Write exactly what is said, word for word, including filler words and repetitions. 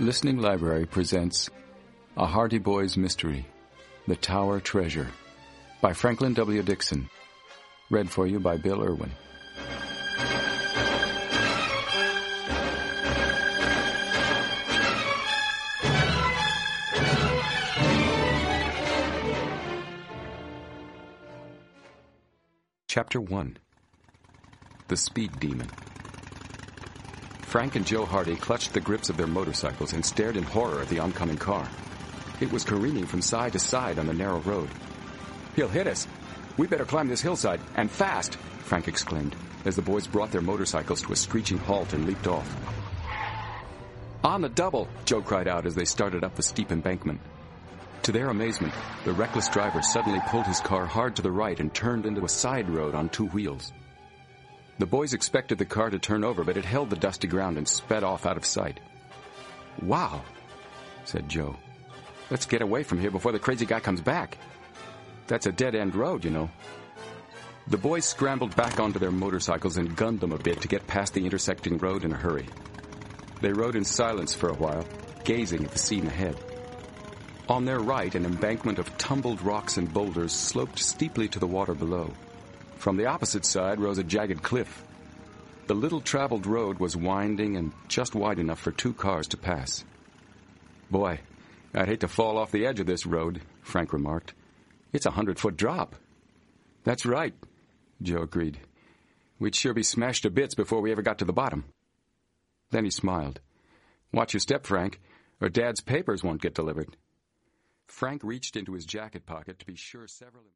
Listening Library presents A Hardy Boy's Mystery, The Tower Treasure, by Franklin W. Dixon. Read for you by Bill Irwin. Chapter one. The Speed Demon. Frank and Joe Hardy clutched the grips of their motorcycles and stared in horror at the oncoming car. It was careening from side to side on the narrow road. "He'll hit us. We better climb this hillside, and fast!" Frank exclaimed, as the boys brought their motorcycles to a screeching halt and leaped off. "On the double!" Joe cried out as they started up the steep embankment. To their amazement, the reckless driver suddenly pulled his car hard to the right and turned into a side road on two wheels. The boys expected the car to turn over, but it held the dusty ground and sped off out of sight. "Wow," said Joe. "Let's get away from here before the crazy guy comes back. That's a dead-end road, you know." The boys scrambled back onto their motorcycles and gunned them a bit to get past the intersecting road in a hurry. They rode in silence for a while, gazing at the scene ahead. On their right, an embankment of tumbled rocks and boulders sloped steeply to the water below. From the opposite side rose a jagged cliff. The little-traveled road was winding and just wide enough for two cars to pass. "Boy, I'd hate to fall off the edge of this road," Frank remarked. "It's a hundred-foot drop." "That's right," Joe agreed. "We'd sure be smashed to bits before we ever got to the bottom." Then he smiled. "Watch your step, Frank, or Dad's papers won't get delivered." Frank reached into his jacket pocket to be sure several...